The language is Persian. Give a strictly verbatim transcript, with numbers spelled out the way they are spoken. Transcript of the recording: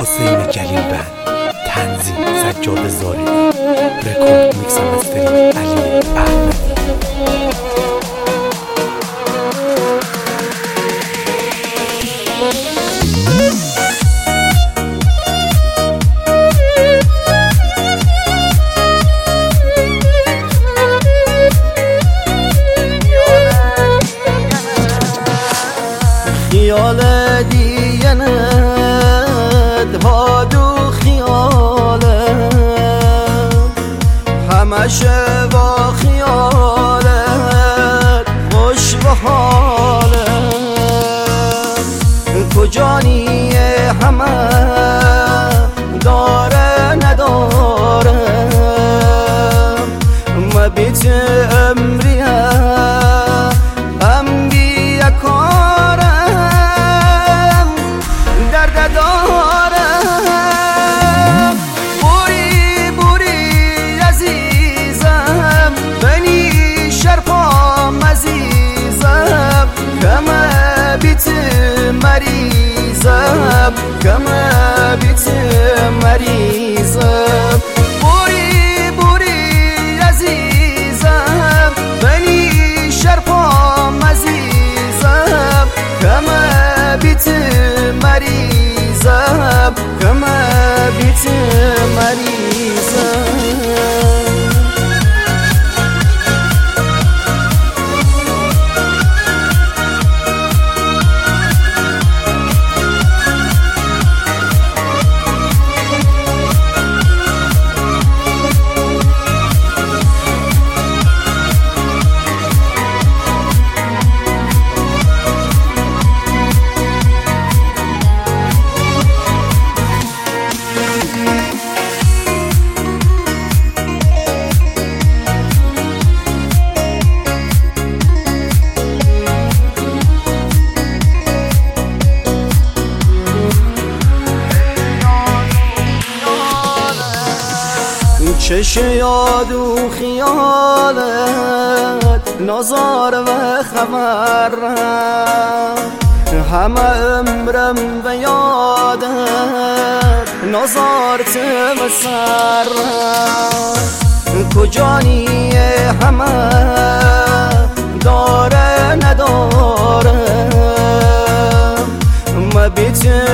حسین جلیل بند، تنظیم سجاد زارعی، رکورد میکس و مسترینگ علی احمدی. خیال دیگنت هادو خیاله همشه با خیالت خوش به حاله کجانی همه داره نداره مبیت امریه ام بیا کارم درد دارم بوری بوری عزیزم بنی شرفام عزیزم کمه بیت مریضم کمه بیت مریضم بوری بوری عزیزم بنی شرفام عزیزم کمه بیت مریضم کمه بیت مریضم چش یاد و خیالت نازار و خبرم همه عمرم به یادت نازارت و سرم کجانی همه داره نداره مبیت